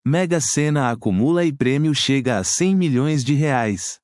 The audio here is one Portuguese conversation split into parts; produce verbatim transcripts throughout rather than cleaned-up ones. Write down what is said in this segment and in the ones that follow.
Mega Sena acumula e prêmio chega a cem milhões de reais.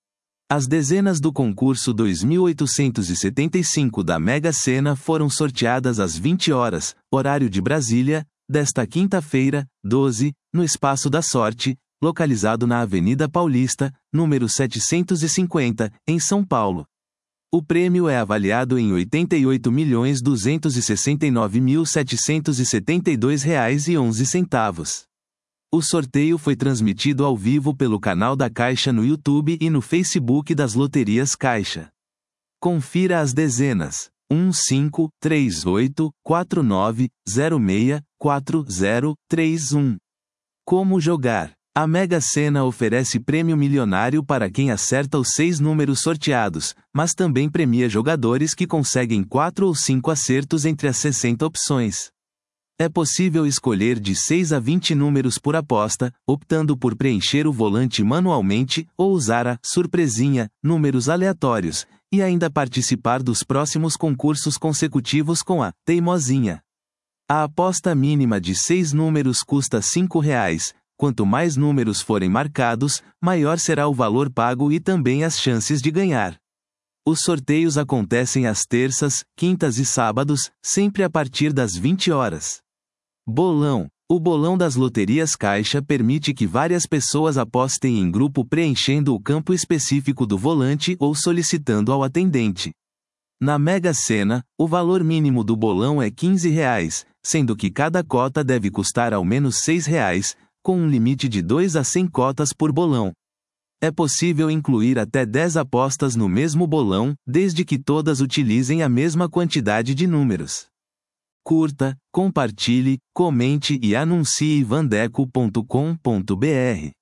As dezenas do concurso dois mil oitocentos e setenta e cinco da Mega Sena foram sorteadas às vinte horas, horário de Brasília, desta quinta-feira, doze, no Espaço da Sorte, localizado na Avenida Paulista, número setecentos e cinquenta, em São Paulo. O prêmio é avaliado em oitenta e oito milhões duzentos e sessenta e nove mil setecentos e setenta e dois reais e onze centavos. O sorteio foi transmitido ao vivo pelo canal da Caixa no YouTube e no Facebook das Loterias Caixa. Confira as dezenas: um cinco, três oito, quatro nove, zero seis, quatro zero, três um. Como jogar? A Mega Sena oferece prêmio milionário para quem acerta os seis números sorteados, mas também premia jogadores que conseguem quatro ou cinco acertos entre as sessenta opções. É possível escolher de seis a vinte números por aposta, optando por preencher o volante manualmente ou usar a surpresinha, números aleatórios, e ainda participar dos próximos concursos consecutivos com a teimosinha. A aposta mínima de seis números custa cinco reais. Quanto mais números forem marcados, maior será o valor pago e também as chances de ganhar. Os sorteios acontecem às terças, quintas e sábados, sempre a partir das vinte horas. Bolão. O bolão das Loterias Caixa permite que várias pessoas apostem em grupo preenchendo o campo específico do volante ou solicitando ao atendente. Na Mega Sena, o valor mínimo do bolão é quinze reais, sendo que cada cota deve custar ao menos seis reais, com um limite de dois a cem cotas por bolão. É possível incluir até dez apostas no mesmo bolão, desde que todas utilizem a mesma quantidade de números. Curta, compartilhe, comente e anuncie vandeco ponto com ponto br.